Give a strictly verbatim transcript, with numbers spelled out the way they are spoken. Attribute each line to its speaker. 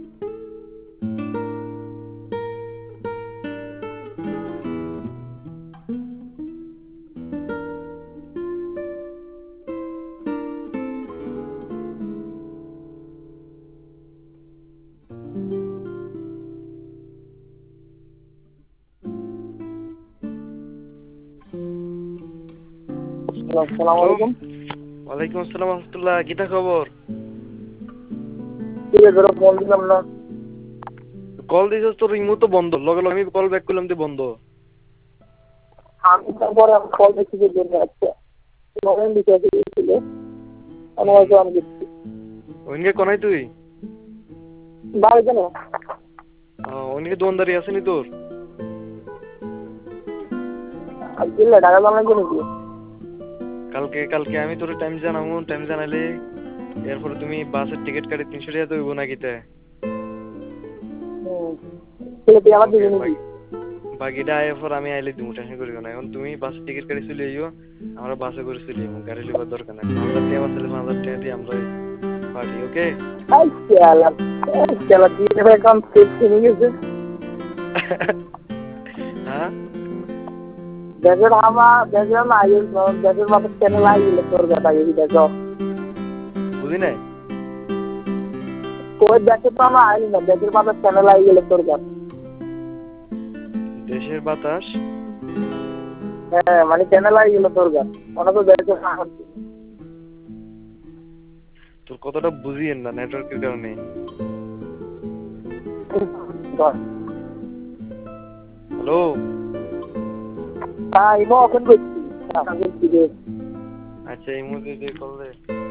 Speaker 1: আসসালামু আলাইকুম।
Speaker 2: ওয়ালাইকুম আসসালাম রহমতুল্লাহ। কিতা খবর?
Speaker 1: ঠিক আছে, ফোন দিলাম না।
Speaker 2: কল দিছিস তোর রিমো তো বন্ধ, লগে লগে আমি কল ব্যাক করলাম তো বন্ধ।
Speaker 1: আমি তারপরে আমি কল দেখি যে জন্য আছে মনে দিতে দিয়েছিল আমি হয়তো আমি দেখছি
Speaker 2: ওইনকে কোনাই তুই?
Speaker 1: বাড়ি কেন
Speaker 2: ওইনকে দোকানদারি আছে নি তোর?
Speaker 1: আর দিলে টাকা জানাই জন্য কি
Speaker 2: কালকে কালকে আমি তোর টাইম জানাবো, টাইম জানালে এরপরে তুমি বাসের টিকিট কাটি তিনশো টাকা তো হইব না কিতে?
Speaker 1: হুম তাহলে তুই আমার দিবি নাকি?
Speaker 2: বাকিটা এরপর আমি আইলে দিব, টেনশন করিও না। এখন তুমি বাসের টিকিট কাটি চলে আইও, আমরা বাসে করে চলে যাবো, গাড়ি লিবার দরকার নাই। পাঁচ হাজার টাকা আমার ছেলে, পাঁচ হাজার টাকা দিয়ে আমরা পার্টি। ওকে?
Speaker 1: আই শালা আই শালা দিয়ে ভাই কাম শেষ হয়ে গেছে।
Speaker 2: হ্যাঁ
Speaker 1: দেশের হাওয়া দেশের না আইল দেশের মাথা চ্যানেল আইল তোর কথা এই দেখো
Speaker 2: বুঝি নাই।
Speaker 1: কোই দেখে তো আমরা আইল না, দেশের মাথা চ্যানেল আইল তোর কথা।
Speaker 2: দেশের বাতাস
Speaker 1: হ্যাঁ মানে চ্যানেল আইল তোর কথা, ওনা তো দেশের না।
Speaker 2: তোর কথাটা বুঝিয়েন না নেটওয়ার্কের কারণে। হ্যালো
Speaker 1: হ্যাঁ ইমো ওপেন করছি।
Speaker 2: আচ্ছা এই মুহূর্তে কল দে।